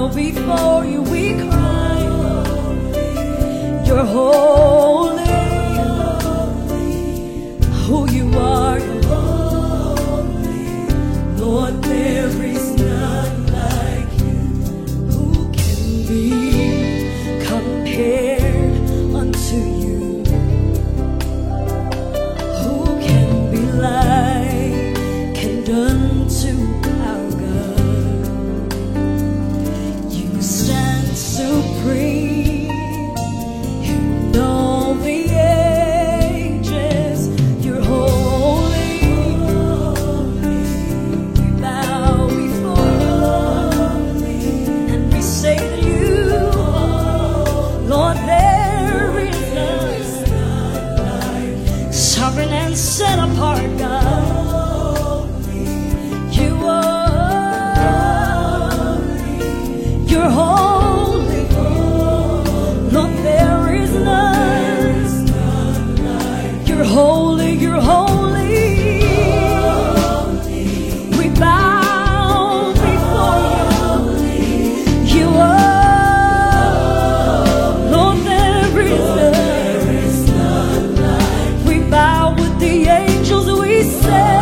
before you, we cry. You're holy. Who you are, you're holy. Lord, there is none like you. Who can be compared unto you? Who can be likened unto our God? You stand supreme in all the ages. You're holy. We bow before you and we say to you, Lord, there is none, sovereign and set apart God. You are, you're holy. Lord, there is none. You're holy, you're holy. We bow before you. You are, Lord, there is none. We bow with the angels, we say,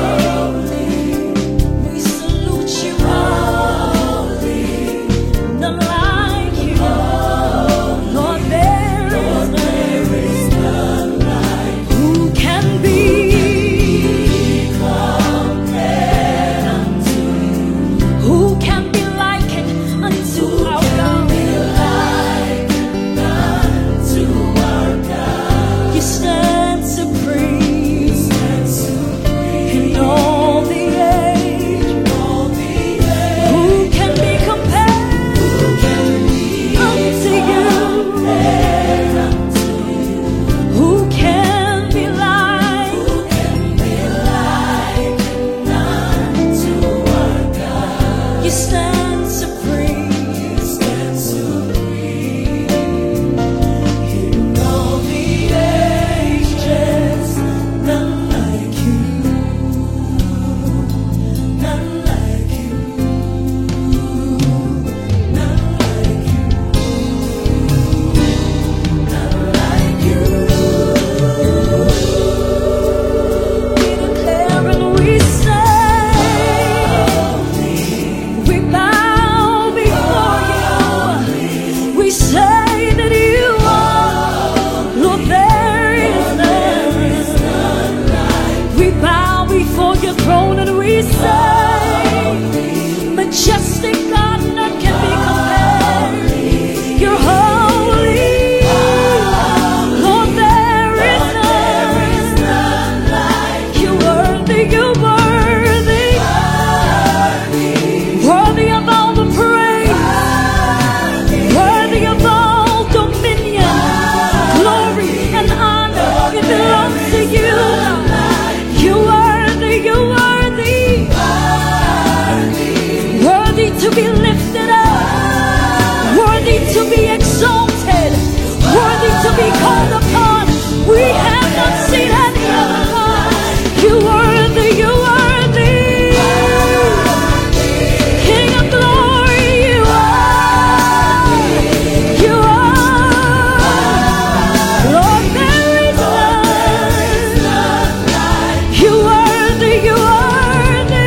we salute you, holy, none like you. Lord, there is none like you. Who can be compared unto you? Who can be likened unto our God? You stand supreme in all the age. Who can be compared unto you? Who can be like unto our God? You stand supreme in all the ages. None like you, none like you, none like you, none like you. We declare and we say, we bow before you. We say that you are, Lord, there is none. We bow before your throne and we say, majestic God, none can be compared. You're holy. Lord, there is none. You're worthy, you're worthy. Worthy of all the praise. Worthy of all dominion. Glory and honor, it belongs to you. You're worthy, you're worthy. Worthy to be lifted up. Worthy to be exalted. Worthy to be called upon. We have not seen any other God. You're worthy, you're worthy. King of glory, you are. You are. Lord, there is none. You're worthy, you're worthy.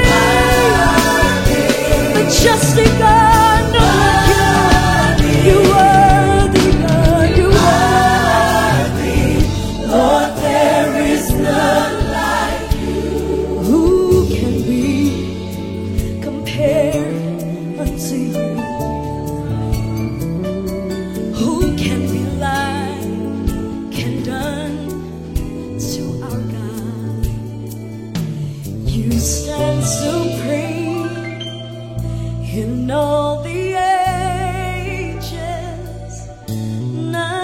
Majestic God, none like you. You're worthy, God, you're worthy. Lord, there is none like you. Who can be compared unto you? Who can be likened unto our God? You stand supreme in all the ages. None